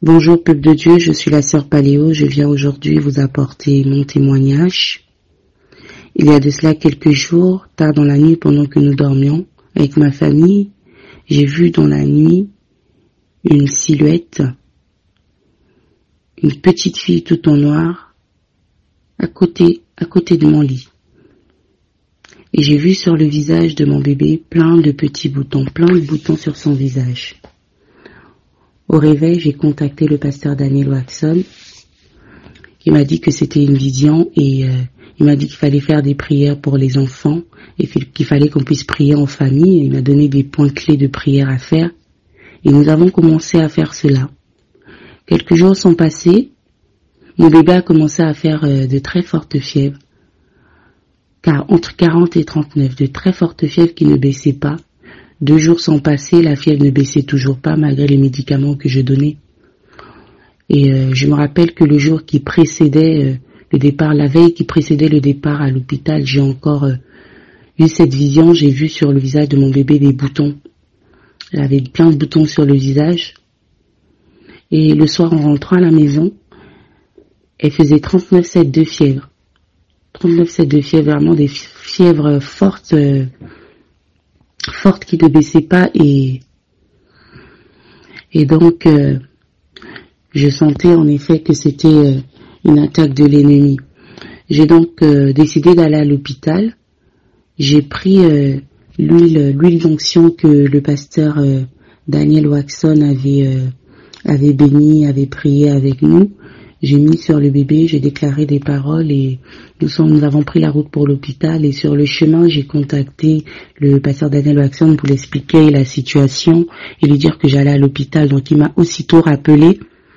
Bonjour peuple de Dieu, je suis la sœur Paléo, je viens aujourd'hui vous apporter mon témoignage. Il y a de cela quelques jours, tard dans la nuit pendant que nous dormions, avec ma famille, j'ai vu dans la nuit une silhouette, une petite fille tout en noir, à côté de mon lit. Et j'ai vu sur le visage de mon bébé plein de boutons sur son visage. Au réveil, j'ai contacté le pasteur Daniel Waxon, qui m'a dit que c'était une vision et il m'a dit qu'il fallait faire des prières pour les enfants et qu'il fallait qu'on puisse prier en famille. Il m'a donné des points clés de prière à faire et nous avons commencé à faire cela. Quelques jours sont passés, mon bébé a commencé à faire de très fortes fièvres, car entre 40 et 39, de très fortes fièvres qui ne baissaient pas. 2 jours sont passés, la fièvre ne baissait toujours pas malgré les médicaments que je donnais. Et je me rappelle que le jour qui précédait le départ, la veille qui précédait le départ à l'hôpital, j'ai encore eu cette vision. J'ai vu sur le visage de mon bébé des boutons. Elle avait plein de boutons sur le visage. Et le soir, en rentrant à la maison, elle faisait 39,7 de fièvre. 39,7 de fièvre, vraiment des fièvres fortes qui ne baissaient pas. Et donc, je sentais en effet que c'était une attaque de l'ennemi. J'ai donc décidé d'aller à l'hôpital. J'ai pris l'huile d'onction que le pasteur Daniel Waxon avait béni, avait prié avec nous. J'ai mis sur le bébé, j'ai déclaré des paroles et nous avons pris la route pour l'hôpital et sur le chemin, j'ai contacté le pasteur Daniel Waxon pour lui expliquer la situation et lui dire que j'allais à l'hôpital. Donc il m'a aussitôt rappelé.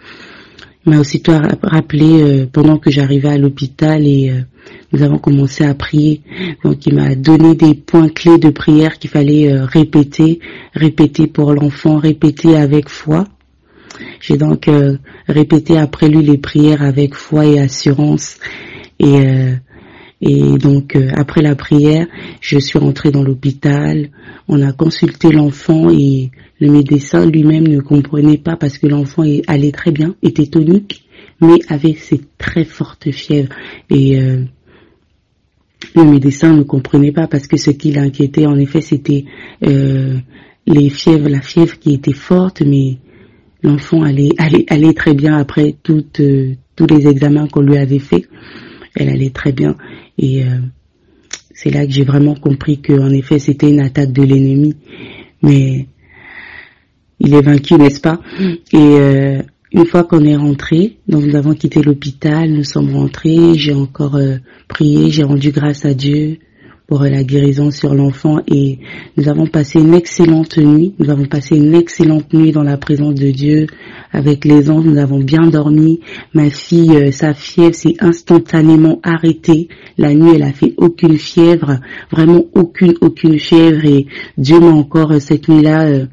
Pendant que j'arrivais à l'hôpital et nous avons commencé à prier. Donc il m'a donné des points clés de prière qu'il fallait répéter pour l'enfant, répéter avec foi. J'ai donc répété après lui les prières avec foi et assurance. Et donc après la prière, je suis rentrée dans l'hôpital. On a consulté l'enfant et le médecin lui-même ne comprenait pas parce que l'enfant allait très bien, était tonique, mais avait ces très fortes fièvres. Et le médecin ne comprenait pas parce que ce qui l'inquiétait, en effet, c'était la fièvre qui était forte, mais l'enfant allait très bien après tous les examens qu'on lui avait fait. Elle allait très bien et c'est là que j'ai vraiment compris que en effet c'était une attaque de l'ennemi, mais il est vaincu, n'est-ce pas? Et une fois qu'on est rentré, donc nous avons quitté l'hôpital, nous sommes rentrés, j'ai encore prié, j'ai rendu grâce à Dieu pour la guérison sur l'enfant et nous avons passé une excellente nuit. Nous avons passé une excellente nuit dans la présence de Dieu avec les anges. Nous avons bien dormi. Ma fille, sa fièvre s'est instantanément arrêtée. La nuit, elle a fait aucune fièvre, vraiment aucune fièvre et Dieu m'a encore cette nuit-là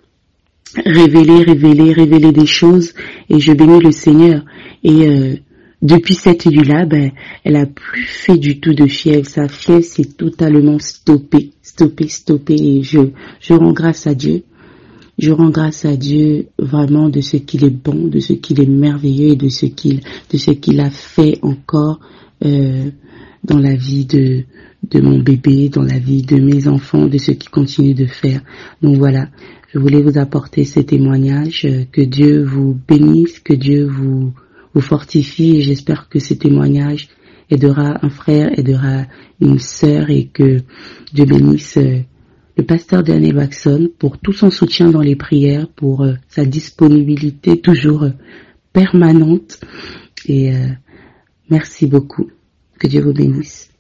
révélé des choses et je bénis le Seigneur. Et depuis cette nuit-là, elle a plus fait du tout de fièvre. Sa fièvre s'est totalement stoppée. Et je rends grâce à Dieu. Je rends grâce à Dieu vraiment de ce qu'il est bon, de ce qu'il est merveilleux et de ce qu'il a fait encore dans la vie de mon bébé, dans la vie de mes enfants, de ce qu'il continue de faire. Donc voilà, je voulais vous apporter ce témoignage. Que Dieu vous bénisse, que Dieu vous fortifie et j'espère que ce témoignage aidera un frère, aidera une sœur et que Dieu bénisse le pasteur Daniel Waxon pour tout son soutien dans les prières, pour sa disponibilité toujours permanente et merci beaucoup. Que Dieu vous bénisse.